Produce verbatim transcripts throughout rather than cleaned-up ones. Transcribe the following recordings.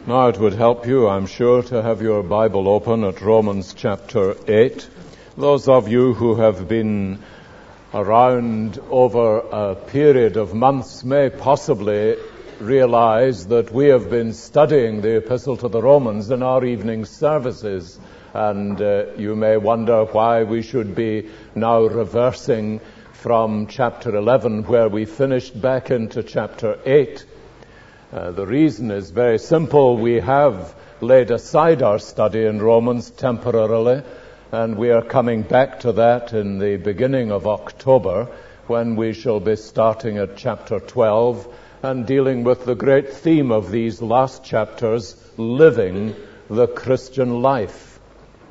Now it would help you, I'm sure, to have your Bible open at Romans chapter eight. Those of you who have been around over a period of months may possibly realize that we have been studying the Epistle to the Romans in our evening services, and uh, you may wonder why we should be now reversing from chapter eleven, where we finished, back into chapter eight. Uh, the reason is very simple. We have laid aside our study in Romans temporarily, and we are coming back to that in the beginning of October, when we shall be starting at chapter twelve and dealing with the great theme of these last chapters, living the Christian life.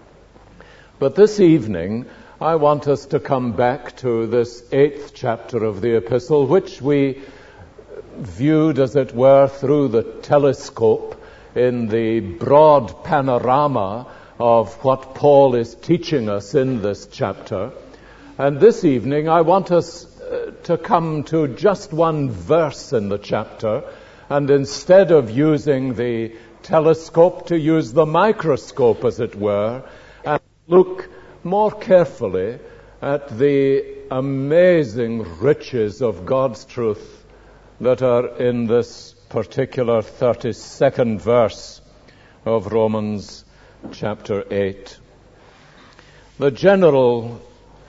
But this evening, I want us to come back to this eighth chapter of the epistle, which we viewed, as it were, through the telescope in the broad panorama of what Paul is teaching us in this chapter. And this evening, I want us uh, to come to just one verse in the chapter, and instead of using the telescope, to use the microscope, as it were, and look more carefully at the amazing riches of God's truth that are in this particular thirty-second verse of Romans chapter eight. The general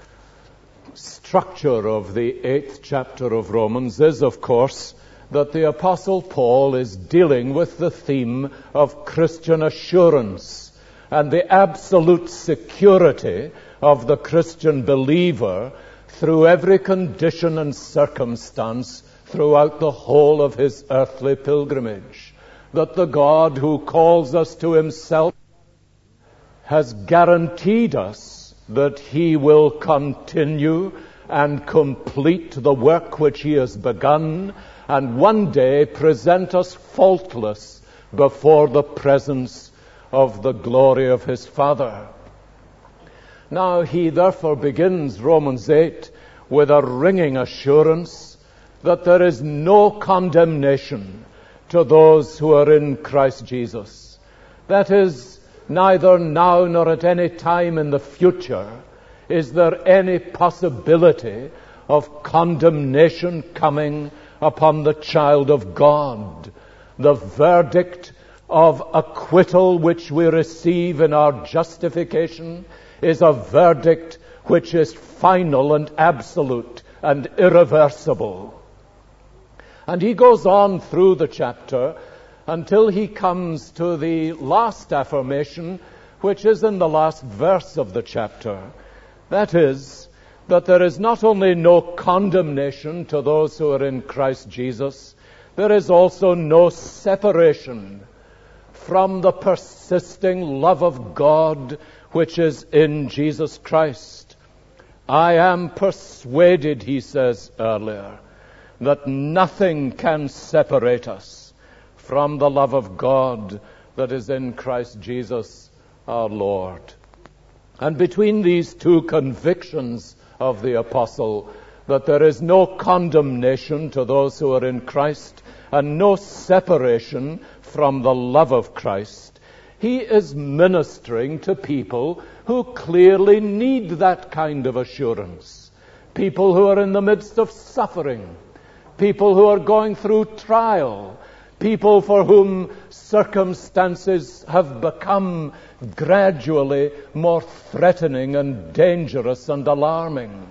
structure of the eighth chapter of Romans is, of course, that the Apostle Paul is dealing with the theme of Christian assurance and the absolute security of the Christian believer through every condition and circumstance throughout the whole of his earthly pilgrimage. That the God who calls us to himself has guaranteed us that he will continue and complete the work which he has begun, and one day present us faultless before the presence of the glory of his Father. Now he therefore begins Romans eight with a ringing assurance that there is no condemnation to those who are in Christ Jesus. That is, neither now nor at any time in the future is there any possibility of condemnation coming upon the child of God. The verdict of acquittal which we receive in our justification is a verdict which is final and absolute and irreversible. And he goes on through the chapter until he comes to the last affirmation, which is in the last verse of the chapter. That is, that there is not only no condemnation to those who are in Christ Jesus, there is also no separation from the persisting love of God which is in Jesus Christ. I am persuaded, he says earlier, that nothing can separate us from the love of God that is in Christ Jesus our Lord. And between these two convictions of the apostle, that there is no condemnation to those who are in Christ and no separation from the love of Christ, he is ministering to people who clearly need that kind of assurance. People who are in the midst of suffering, people who are going through trial, people for whom circumstances have become gradually more threatening and dangerous and alarming.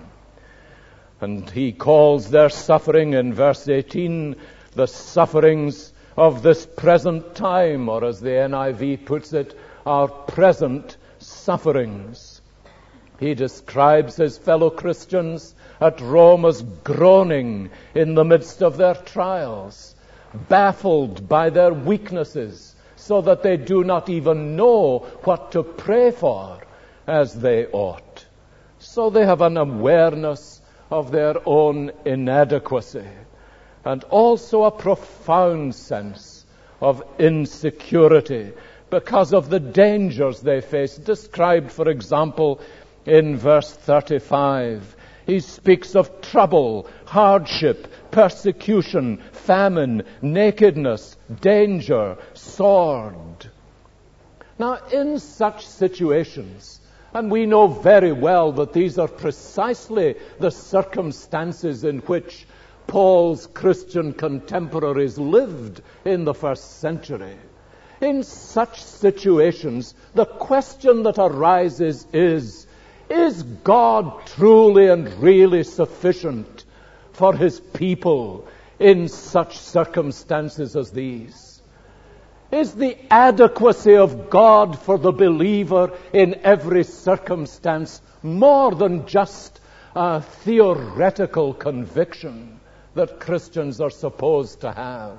And he calls their suffering in verse eighteen the sufferings of this present time, or as the N I V puts it, our present sufferings. He describes his fellow Christians at Rome as groaning in the midst of their trials, baffled by their weaknesses, so that they do not even know what to pray for as they ought. So they have an awareness of their own inadequacy, and also a profound sense of insecurity because of the dangers they face, described, for example, in verse thirty-five. He speaks of trouble, hardship, persecution, famine, nakedness, danger, sword. Now, in such situations, and we know very well that these are precisely the circumstances in which Paul's Christian contemporaries lived in the first century. In such situations, the question that arises is, is God truly and really sufficient for his people in such circumstances as these? Is the adequacy of God for the believer in every circumstance more than just a theoretical conviction that Christians are supposed to have?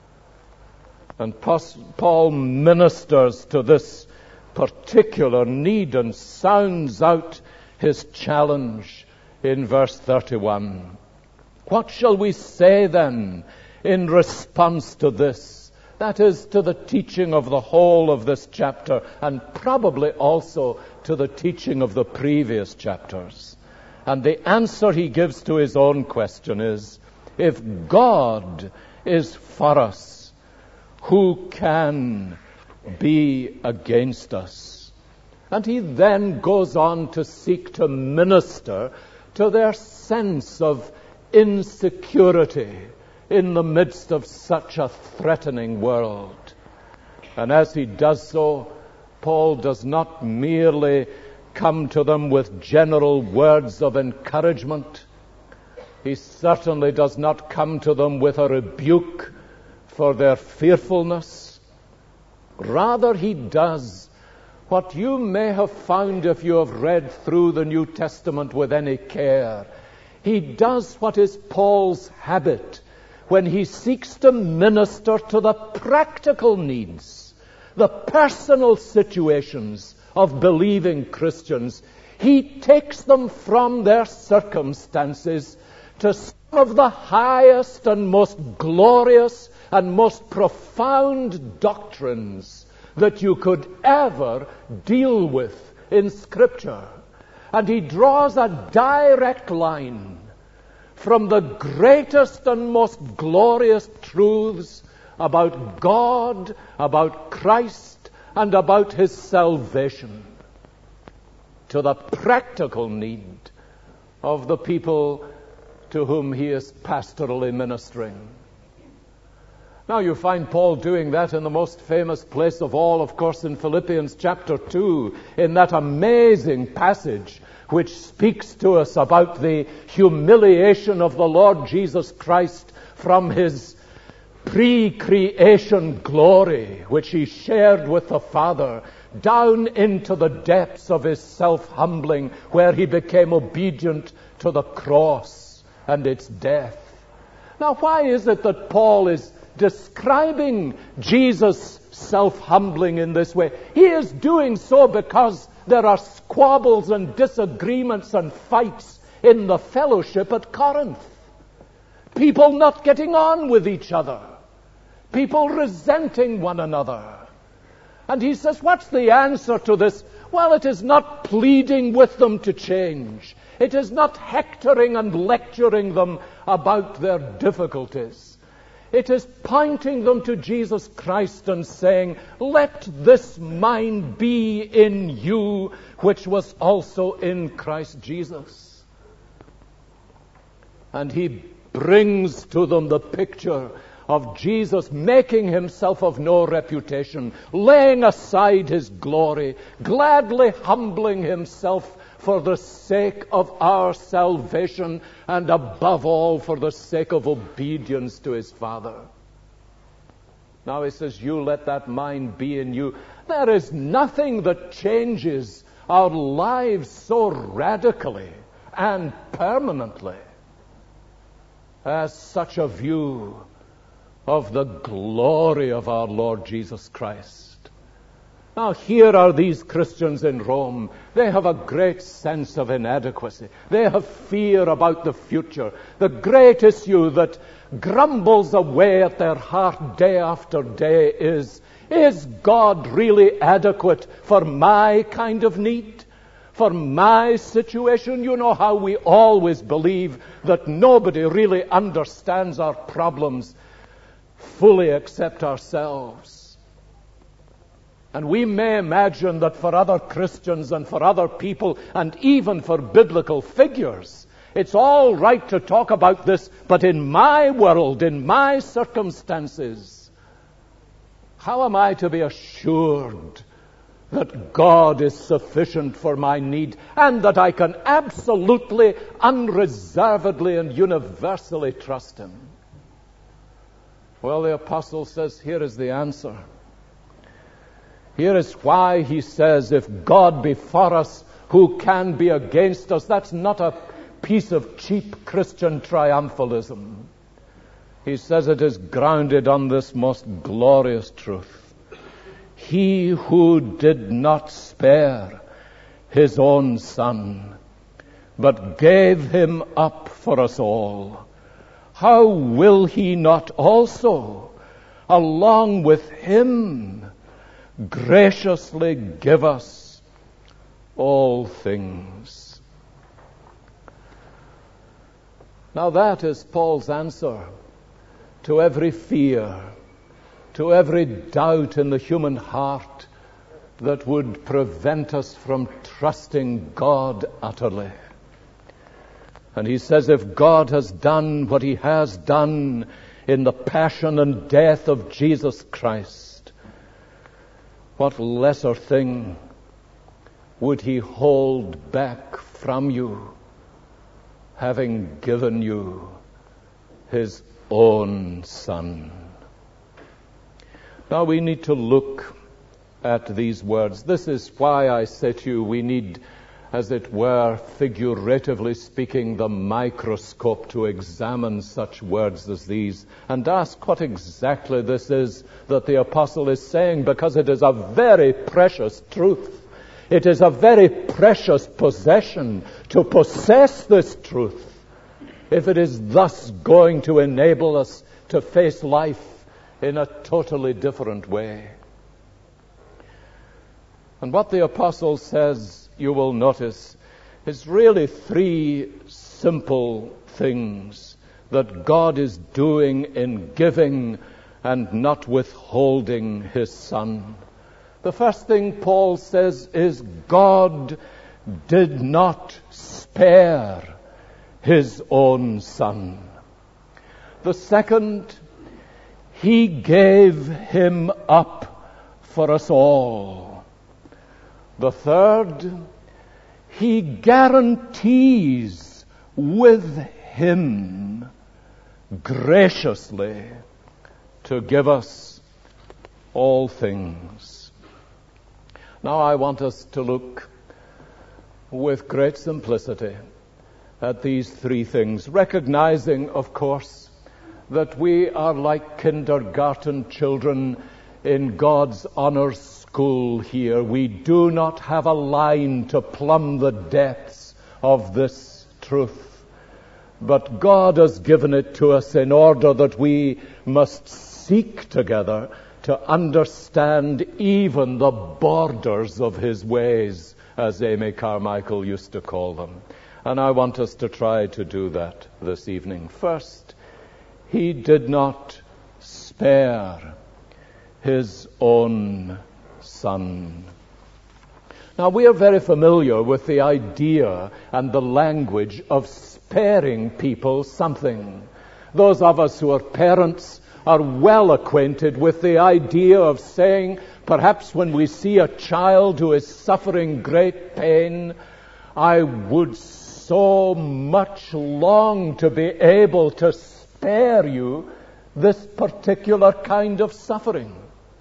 And Paul ministers to this particular need and sounds out his challenge in verse thirty-one. What shall we say then in response to this? That is, to the teaching of the whole of this chapter, and probably also to the teaching of the previous chapters. And the answer he gives to his own question is, if God is for us, who can be against us? And he then goes on to seek to minister to their sense of insecurity in the midst of such a threatening world. And as he does so, Paul does not merely come to them with general words of encouragement. He certainly does not come to them with a rebuke for their fearfulness. Rather, he does what you may have found if you have read through the New Testament with any care. He does what is Paul's habit when he seeks to minister to the practical needs, the personal situations of believing Christians. He takes them from their circumstances to some of the highest and most glorious and most profound doctrines that you could ever deal with in Scripture. And he draws a direct line from the greatest and most glorious truths about God, about Christ, and about his salvation to the practical need of the people to whom he is pastorally ministering. Now you find Paul doing that in the most famous place of all, of course, in Philippians chapter two, in that amazing passage which speaks to us about the humiliation of the Lord Jesus Christ from his pre-creation glory, which he shared with the Father, down into the depths of his self-humbling, where he became obedient to the cross and its death. Now, why is it that Paul is describing Jesus' self-humbling in this way? He is doing so because there are squabbles and disagreements and fights in the fellowship at Corinth. People not getting on with each other. People resenting one another. And he says, what's the answer to this? Well, it is not pleading with them to change. It is not hectoring and lecturing them about their difficulties. It is pointing them to Jesus Christ and saying, let this mind be in you, which was also in Christ Jesus. And he brings to them the picture of Jesus making himself of no reputation, laying aside his glory, gladly humbling himself for the sake of our salvation, and above all for the sake of obedience to his Father. Now he says, you let that mind be in you. There is nothing that changes our lives so radically and permanently as such a view of the glory of our Lord Jesus Christ. Now, here are these Christians in Rome. They have a great sense of inadequacy. They have fear about the future. The great issue that grumbles away at their heart day after day is, is God really adequate for my kind of need? For my situation, you know how we always believe that nobody really understands our problems fully except ourselves. And we may imagine that for other Christians and for other people and even for biblical figures, it's all right to talk about this, but in my world, in my circumstances, how am I to be assured that God is sufficient for my need and that I can absolutely, unreservedly, and universally trust Him? Well, the apostle says, here is the answer. Here is why he says, if God be for us, who can be against us? That's not a piece of cheap Christian triumphalism. He says it is grounded on this most glorious truth. He who did not spare His own Son, but gave Him up for us all, how will He not also, along with Him, graciously give us all things? Now that is Paul's answer to every fear, to every doubt in the human heart that would prevent us from trusting God utterly. And he says, if God has done what He has done in the passion and death of Jesus Christ, what lesser thing would He hold back from you, having given you His own Son? Now we need to look at these words. This is why I say to you, we need, as it were, figuratively speaking, the microscope to examine such words as these and ask what exactly this is that the apostle is saying, because it is a very precious truth. It is a very precious possession to possess this truth, if it is thus going to enable us to face life in a totally different way. And what the apostle says, you will notice, is really three simple things that God is doing in giving and not withholding His Son. The first thing Paul says is God did not spare His own Son. The second, He gave Him up for us all. The third, He guarantees with Him graciously to give us all things. Now I want us to look with great simplicity at these three things, recognizing, of course, that we are like kindergarten children in God's honors school here. We do not have a line to plumb the depths of this truth, but God has given it to us in order that we must seek together to understand even the borders of His ways, as Amy Carmichael used to call them. And I want us to try to do that this evening. First, He did not spare His own Son. Now, we are very familiar with the idea and the language of sparing people something. Those of us who are parents are well acquainted with the idea of saying, perhaps when we see a child who is suffering great pain, I would so much long to be able to spare you this particular kind of suffering.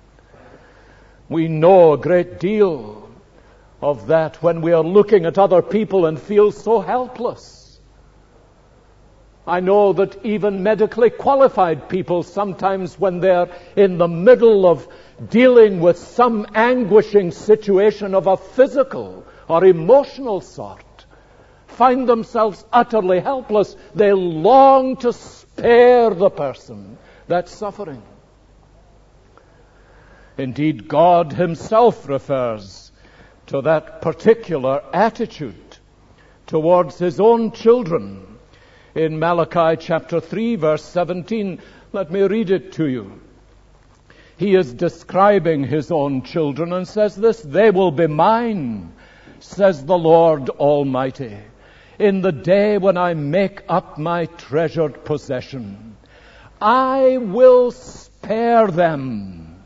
We know a great deal of that when we are looking at other people and feel so helpless. I know that even medically qualified people, sometimes when they're in the middle of dealing with some anguishing situation of a physical or emotional sort, find themselves utterly helpless. They long to spare the person that's suffering. Indeed, God Himself refers to that particular attitude towards his own children. In Malachi chapter three, verse seventeen, let me read it to you. He is describing his own children and says this, "They will be mine, says the Lord Almighty, in the day when I make up my treasured possession. I will spare them,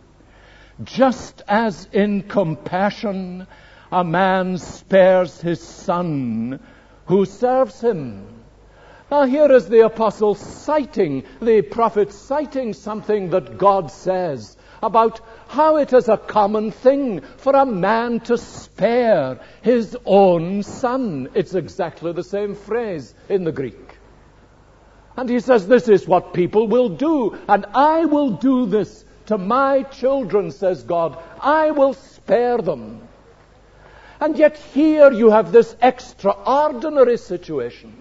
just as in compassion a man spares his son who serves him." Now here is the apostle citing, the prophet citing something that God says about how it is a common thing for a man to spare his own son. It's exactly the same phrase in the Greek. And he says, this is what people will do, and I will do this to my children, says God. I will spare them. And yet here you have this extraordinary situation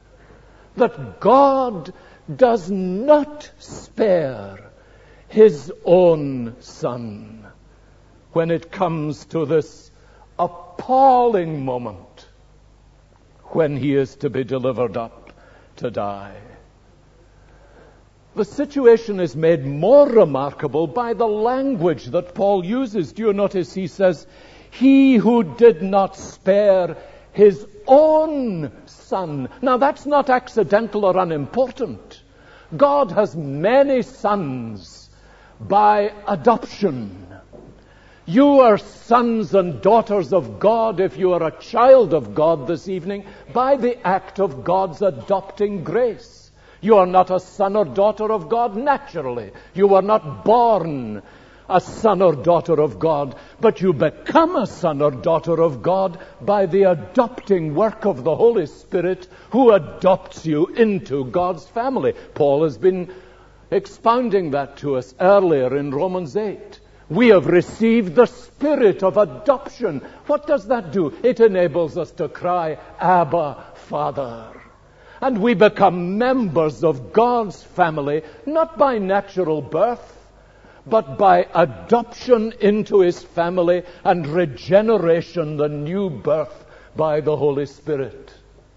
that God does not spare his own son when it comes to this appalling moment when he is to be delivered up to die. The situation is made more remarkable by the language that Paul uses. Do you notice he says, "He who did not spare his own son." Now that's not accidental or unimportant. God has many sons by adoption. You are sons and daughters of God if you are a child of God this evening by the act of God's adopting grace. You are not a son or daughter of God naturally. You are not born a son or daughter of God, but you become a son or daughter of God by the adopting work of the Holy Spirit who adopts you into God's family. Paul has been expounding that to us earlier in Romans eight. We have received the spirit of adoption. What does that do? It enables us to cry, "Abba, Father." And we become members of God's family, not by natural birth, but by adoption into his family and regeneration, the new birth by the Holy Spirit.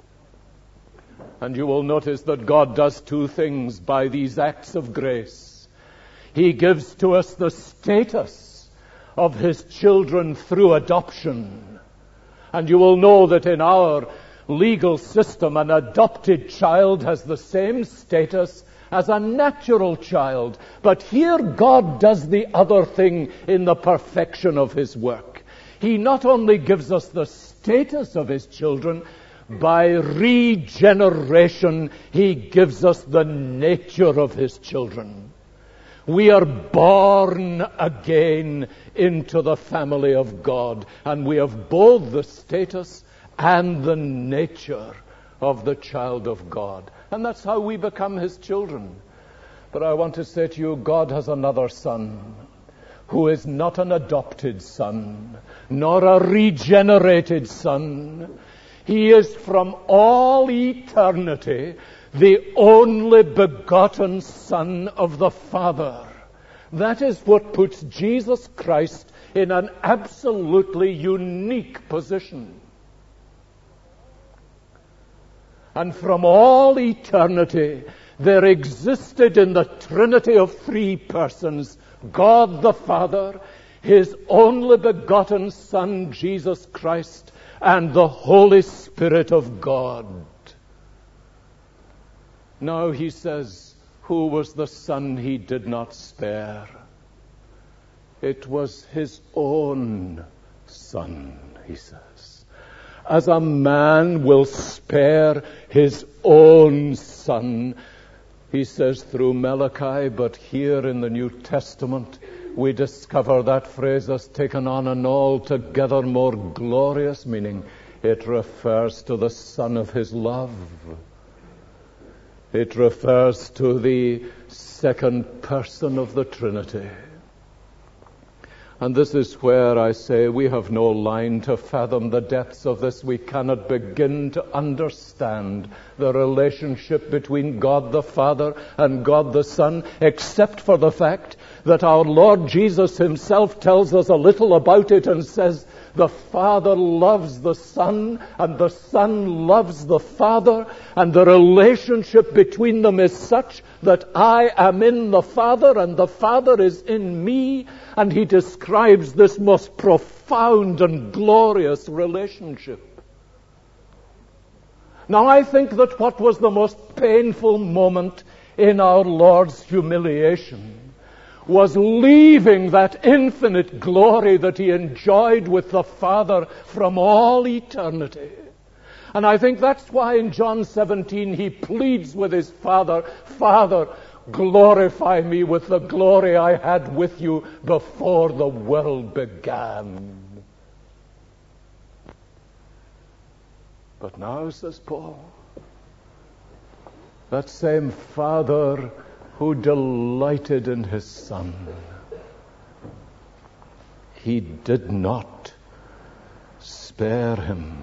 And you will notice that God does two things by these acts of grace. He gives to us the status of his children through adoption. And you will know that in our legal system, an adopted child has the same status as a natural child. But here God does the other thing in the perfection of his work. He not only gives us the status of his children, by regeneration he gives us the nature of his children. We are born again into the family of God, and we have both the status and the nature of the child of God. And that's how we become his children. But I want to say to you, God has another son who is not an adopted son, nor a regenerated son. He is from all eternity the only begotten Son of the Father. That is what puts Jesus Christ in an absolutely unique position. And from all eternity, there existed in the Trinity of three persons, God the Father, his only begotten Son, Jesus Christ, and the Holy Spirit of God. Now he says, who was the son he did not spare? It was his own son, he says. As a man will spare his own son, he says through Malachi, but here in the New Testament we discover that phrase has taken on an altogether more glorious meaning. It refers to the Son of his love. It refers to the second person of the Trinity. And this is where I say we have no line to fathom the depths of this. We cannot begin to understand the relationship between God the Father and God the Son, except for the fact that our Lord Jesus himself tells us a little about it and says, the Father loves the Son, and the Son loves the Father, and the relationship between them is such that I am in the Father, and the Father is in me, and he describes this most profound and glorious relationship. Now, I think that what was the most painful moment in our Lord's humiliation was leaving that infinite glory that he enjoyed with the Father from all eternity. And I think that's why in John seventeen he pleads with his Father, Father, glorify me with the glory I had with you before the world began. But now, says Paul, that same Father who delighted in his Son, he did not spare him.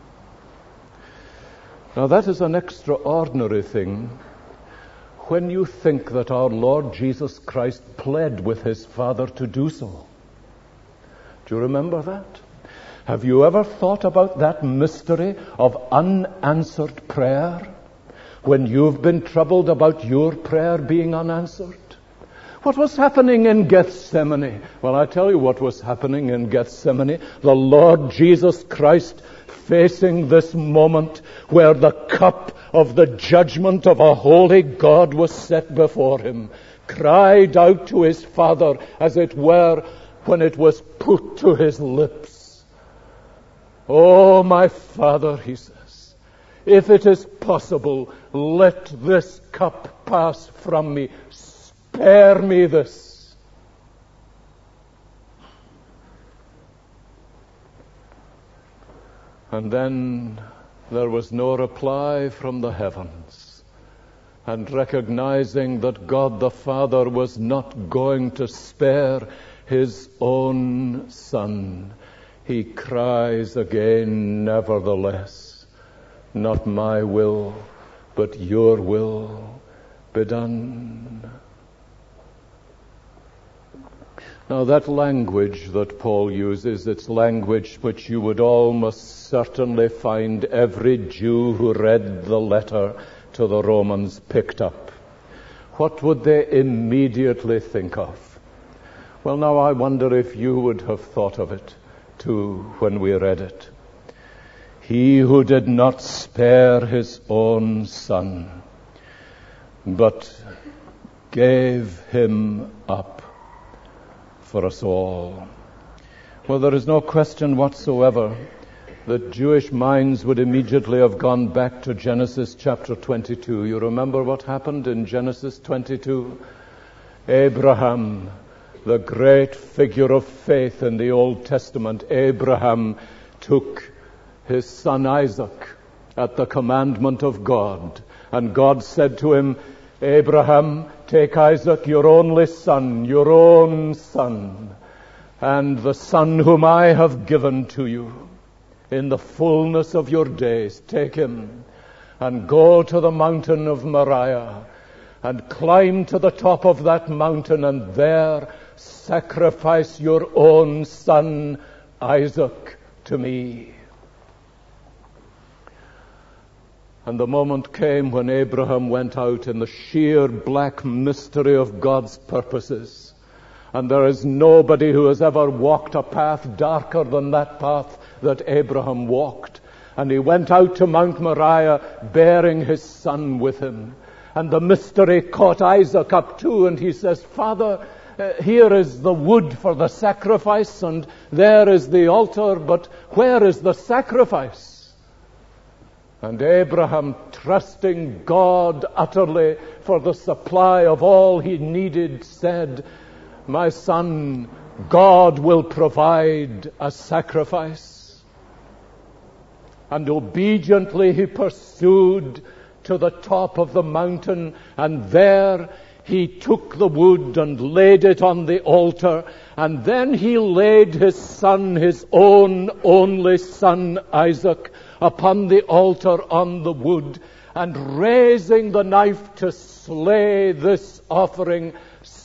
Now that is an extraordinary thing when you think that our Lord Jesus Christ pled with his Father to do so. Do you remember that? Have you ever thought about that mystery of unanswered prayer? When you've been troubled about your prayer being unanswered? What was happening in Gethsemane? Well, I tell you what was happening in Gethsemane. The Lord Jesus Christ, facing this moment where the cup of the judgment of a holy God was set before him, cried out to his Father, as it were, when it was put to his lips. Oh, my Father, he said, if it is possible, let this cup pass from me. Spare me this. And then there was no reply from the heavens. And recognizing that God the Father was not going to spare his own Son, he cries again, nevertheless, not my will, but your will be done. Now that language that Paul uses, it's language which you would almost certainly find every Jew who read the letter to the Romans picked up. What would they immediately think of? Well, now I wonder if you would have thought of it too when we read it. He who did not spare his own Son, but gave him up for us all. Well, there is no question whatsoever that Jewish minds would immediately have gone back to Genesis chapter twenty-two. You remember what happened in Genesis twenty-two? Abraham, the great figure of faith in the Old Testament, Abraham took his son Isaac at the commandment of God. And God said to him, Abraham, take Isaac, your only son, your own son, and the son whom I have given to you in the fullness of your days. Take him and go to the mountain of Moriah and climb to the top of that mountain and there sacrifice your own son Isaac to me. And the moment came when Abraham went out in the sheer black mystery of God's purposes. And there is nobody who has ever walked a path darker than that path that Abraham walked. And he went out to Mount Moriah bearing his son with him. And the mystery caught Isaac up too, and he says, Father, uh, here is the wood for the sacrifice, and there is the altar, but where is the sacrifice? And Abraham, trusting God utterly for the supply of all he needed, said, my son, God will provide a sacrifice. And obediently he pursued to the top of the mountain, and there he took the wood and laid it on the altar, and then he laid his son, his own only son, Isaac, upon the altar on the wood, and raising the knife to slay this offering,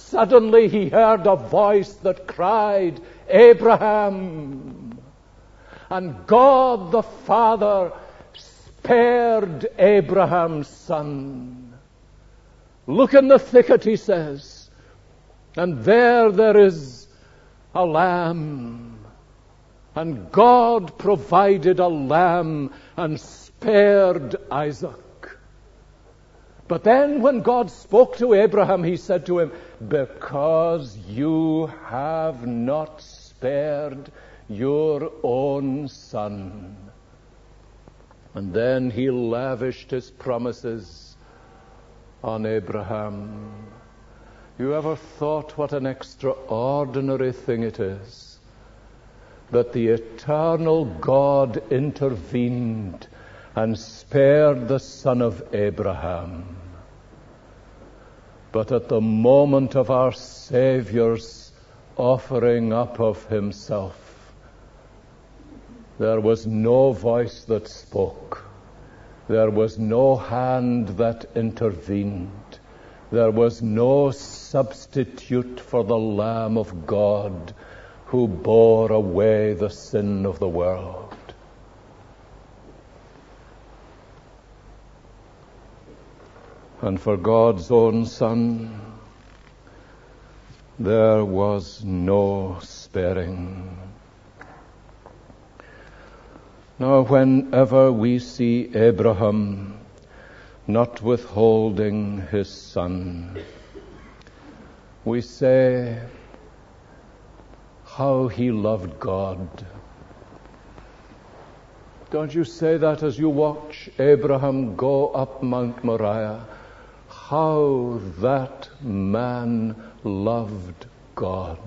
suddenly he heard a voice that cried, Abraham. And God the Father spared Abraham's son. Look in the thicket, he says, and there there is a lamb. And God provided a lamb and spared Isaac. But then when God spoke to Abraham, he said to him, because you have not spared your own son. And then he lavished his promises on Abraham. You ever thought what an extraordinary thing it is that the eternal God intervened and spared the son of Abraham? But at the moment of our Savior's offering up of himself, there was no voice that spoke. There was no hand that intervened. There was no substitute for the Lamb of God who bore away the sin of the world. And for God's own Son, there was no sparing. Now, whenever we see Abraham not withholding his son, we say how he loved God. Don't you say that as you watch Abraham go up Mount Moriah? How that man loved God.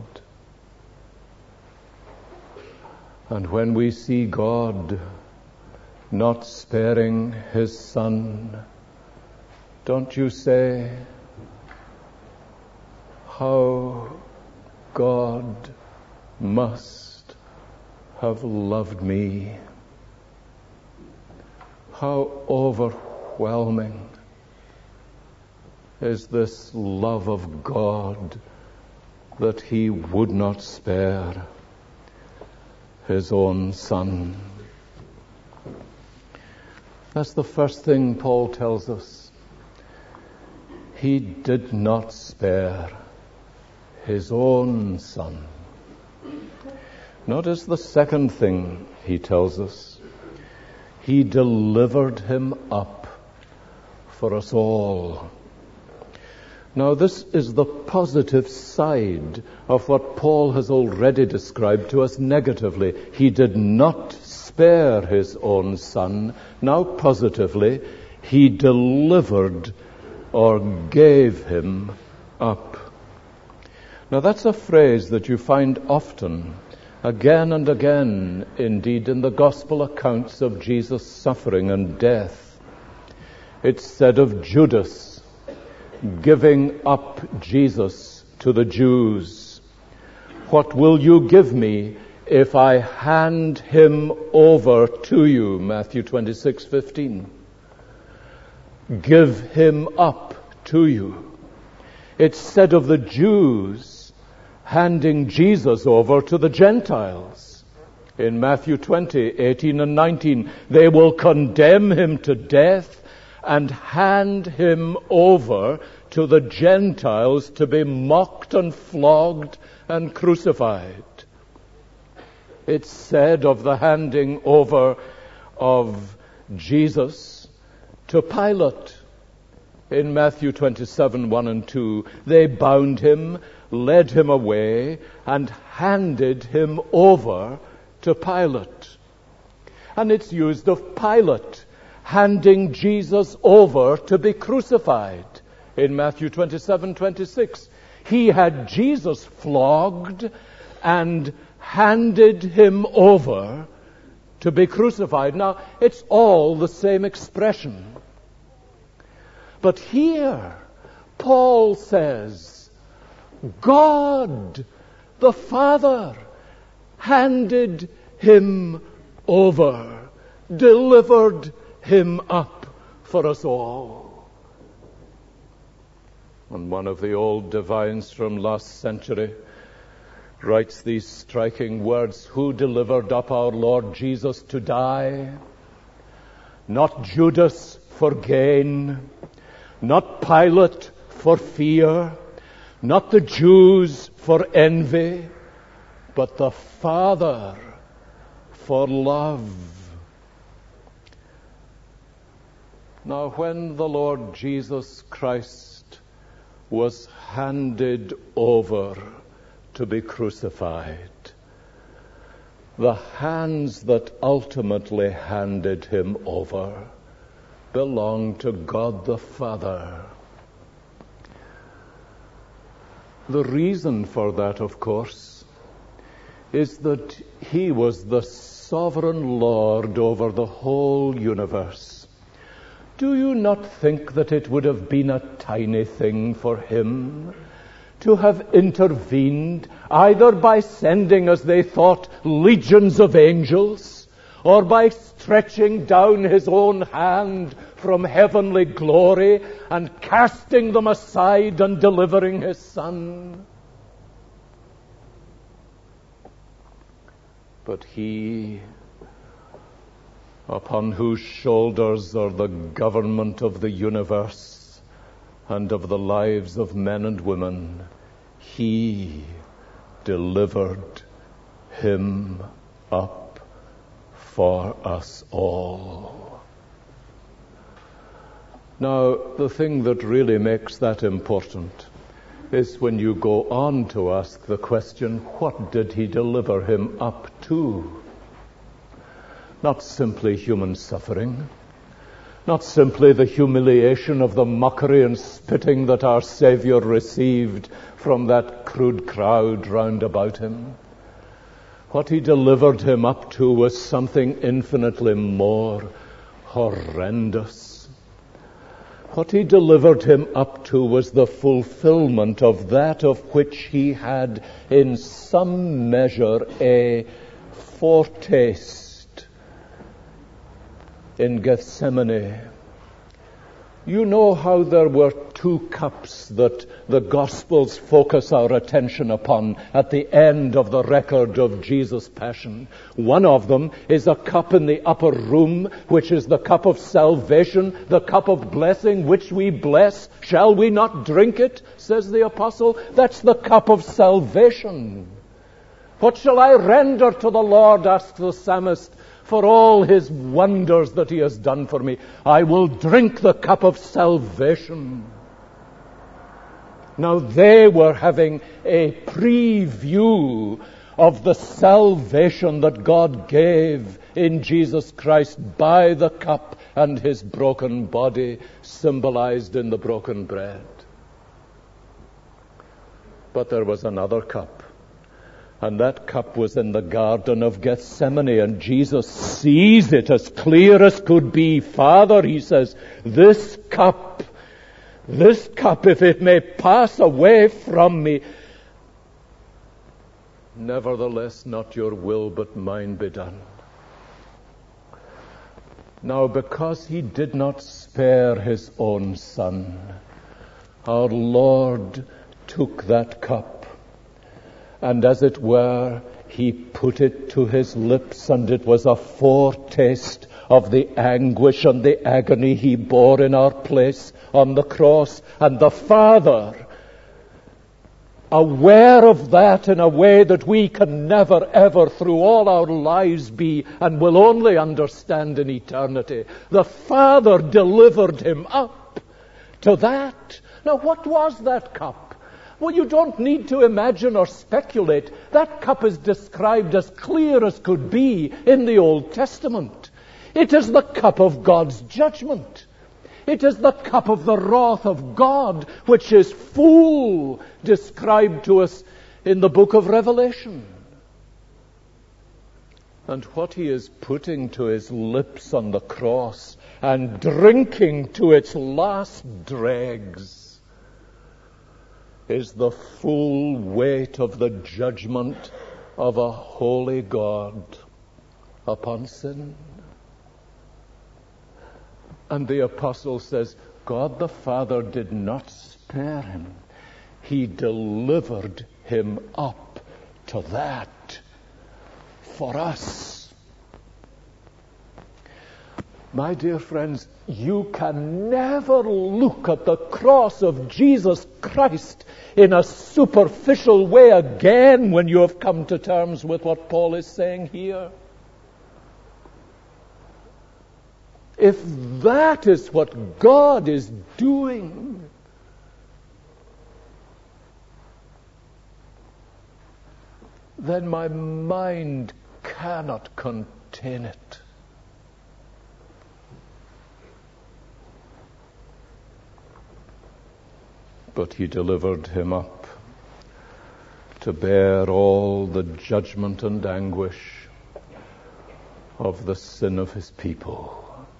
And when we see God not sparing his son, don't you say, how God must have loved me? How overwhelming is this love of God that he would not spare his own son. That's the first thing Paul tells us. He did not spare his own son. Notice the second thing he tells us. He delivered him up for us all. Now, this is the positive side of what Paul has already described to us negatively. He did not spare his own son. Now, positively, he delivered or gave him up. Now, that's a phrase that you find often, again and again, indeed, in the gospel accounts of Jesus' suffering and death. It's said of Judas giving up Jesus to the Jews. What will you give me if I hand him over to you? Matthew twenty-six fifteen. Give him up to you. It's said of the Jews handing Jesus over to the Gentiles. In Matthew twenty eighteen and nineteen, they will condemn him to death and hand him over to the Gentiles to be mocked and flogged and crucified. It's said of the handing over of Jesus to Pilate. In Matthew twenty-seven, one and two, they bound him, led him away, and handed him over to Pilate. And it's used of Pilate handing Jesus over to be crucified. In Matthew twenty-seven twenty-six, he had Jesus flogged and handed him over to be crucified. Now, it's all the same expression. But here, Paul says, God, the Father, handed him over, delivered him up for us all. And one of the old divines from last century writes these striking words: who delivered up our Lord Jesus to die? Not Judas for gain, not Pilate for fear, not the Jews for envy, but the Father for love. Now, when the Lord Jesus Christ was handed over to be crucified, the hands that ultimately handed him over belonged to God the Father. The reason for that, of course, is that he was the sovereign Lord over the whole universe. Do you not think that it would have been a tiny thing for him to have intervened, either by sending, as they thought, legions of angels, or by stretching down his own hand from heavenly glory and casting them aside and delivering his Son? But he, upon whose shoulders are the government of the universe and of the lives of men and women, he delivered him up for us all. Now, the thing that really makes that important is when you go on to ask the question, what did he deliver him up to? Not simply human suffering, not simply the humiliation of the mockery and spitting that our Savior received from that crude crowd round about him. What he delivered him up to was something infinitely more horrendous. What he delivered him up to was the fulfillment of that of which he had in some measure a foretaste in Gethsemane. You know how there were two cups that the Gospels focus our attention upon at the end of the record of Jesus' passion. One of them is a cup in the upper room, which is the cup of salvation, the cup of blessing, which we bless. Shall we not drink it, says the apostle? That's the cup of salvation. What shall I render to the Lord, asks the psalmist, for all his wonders that he has done for me? I will drink the cup of salvation. Now they were having a preview of the salvation that God gave in Jesus Christ by the cup and his broken body, symbolized in the broken bread. But there was another cup. And that cup was in the Garden of Gethsemane, and Jesus sees it as clear as could be. Father, he says, this cup, this cup, if it may pass away from me, nevertheless, not your will, but mine be done. Now, because he did not spare his own Son, our Lord took that cup, and as it were, he put it to his lips, and it was a foretaste of the anguish and the agony he bore in our place on the cross. And the Father, aware of that in a way that we can never ever through all our lives be and will only understand in eternity, the Father delivered him up to that. Now, what was that cup? Well, you don't need to imagine or speculate. That cup is described as clear as could be in the Old Testament. It is the cup of God's judgment. It is the cup of the wrath of God, which is full, described to us in the book of Revelation. And what he is putting to his lips on the cross and drinking to its last dregs is the full weight of the judgment of a holy God upon sin. And the apostle says, God the Father did not spare him. He delivered him up to that for us. My dear friends, you can never look at the cross of Jesus Christ in a superficial way again when you have come to terms with what Paul is saying here. If that is what God is doing, then my mind cannot contain it. But he delivered him up to bear all the judgment and anguish of the sin of his people.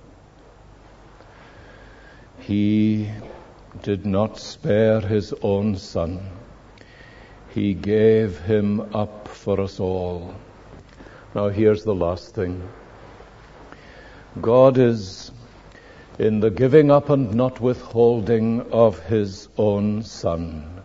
He did not spare his own Son. He gave him up for us all. Now here's the last thing. God is, in the giving up and not withholding of his own Son,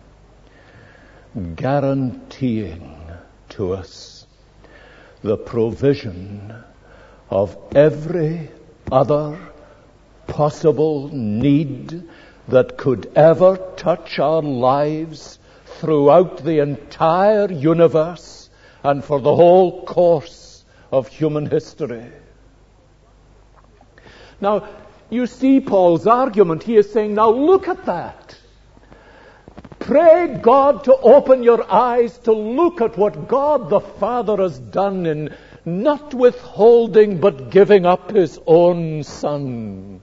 guaranteeing to us the provision of every other possible need that could ever touch our lives throughout the entire universe and for the whole course of human history. Now, you see Paul's argument. He is saying, now look at that. Pray God to open your eyes to look at what God the Father has done in not withholding but giving up his own Son.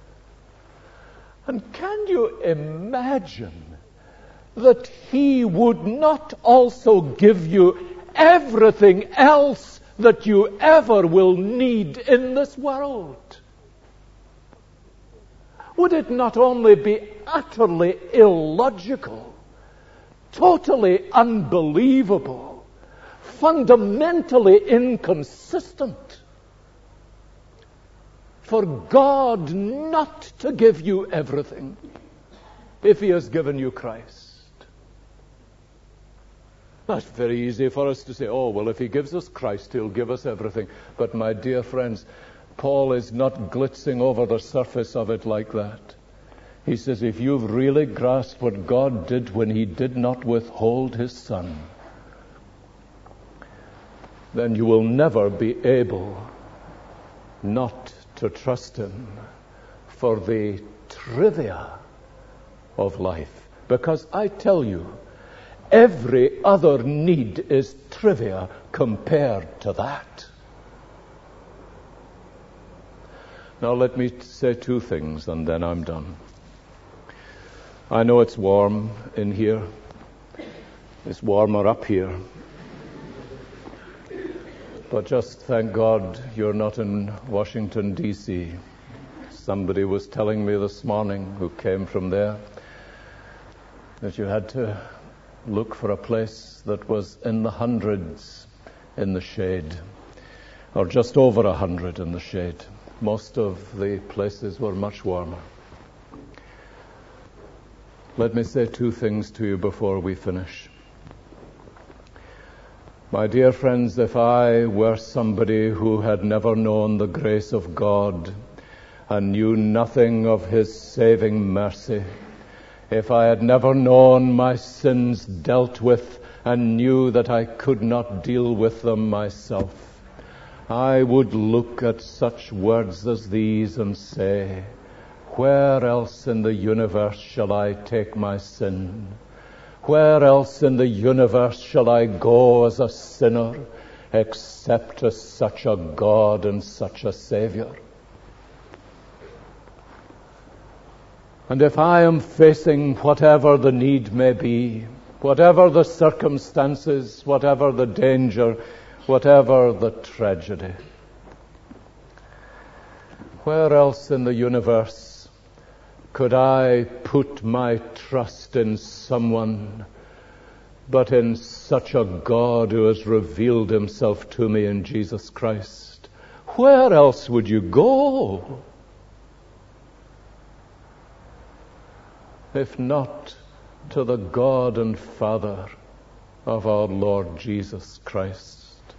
And can you imagine that he would not also give you everything else that you ever will need in this world? Would it not only be utterly illogical, totally unbelievable, fundamentally inconsistent for God not to give you everything if he has given you Christ? That's very easy for us to say, oh, well, if he gives us Christ, he'll give us everything. But my dear friends, Paul is not glitzing over the surface of it like that. He says, if you've really grasped what God did when he did not withhold his Son, then you will never be able not to trust him for the trivia of life. Because I tell you, every other need is trivia compared to that. Now let me say two things and then I'm done. I know it's warm in here. It's warmer up here. But just thank God you're not in Washington, D C Somebody was telling me this morning who came from there that you had to look for a place that was in the hundreds in the shade, or just over a hundred in the shade. Most of the places were much warmer. Let me say two things to you before we finish. My dear friends, if I were somebody who had never known the grace of God and knew nothing of his saving mercy, if I had never known my sins dealt with and knew that I could not deal with them myself, I would look at such words as these and say, where else in the universe shall I take my sin? Where else in the universe shall I go as a sinner except to such a God and such a Savior? And if I am facing whatever the need may be, whatever the circumstances, whatever the danger, whatever the tragedy, where else in the universe could I put my trust in someone but in such a God who has revealed himself to me in Jesus Christ? Where else would you go? if not to the God and Father of our Lord Jesus Christ.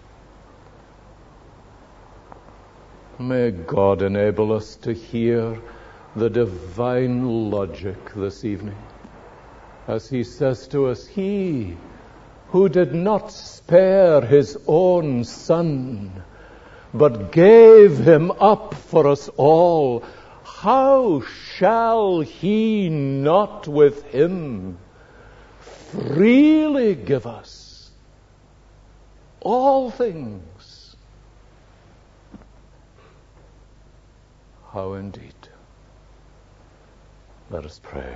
May God enable us to hear the divine logic this evening as he says to us, he who did not spare his own Son, but gave him up for us all, how shall he not with him freely give us all things? How indeed. Let us pray.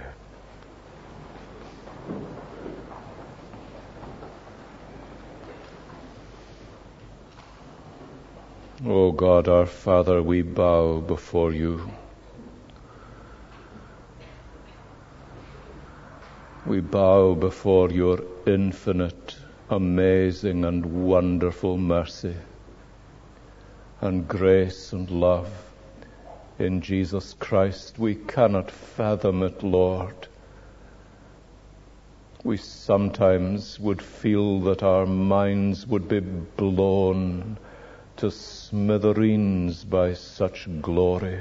O God, our Father, we bow before you. We bow before your infinite, amazing, and wonderful mercy and grace and love in Jesus Christ. We cannot fathom it, Lord. We sometimes would feel that our minds would be blown to smithereens by such glory.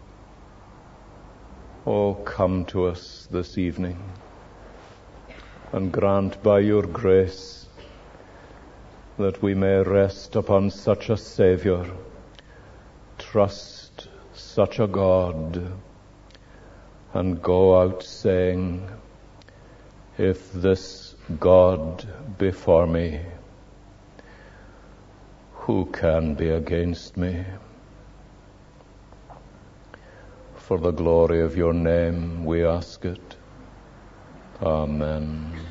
Oh, come to us this evening and grant by your grace that we may rest upon such a Savior, trust such a God, and go out saying, if this God be for me, who can be against me? For the glory of your name we ask it. Amen.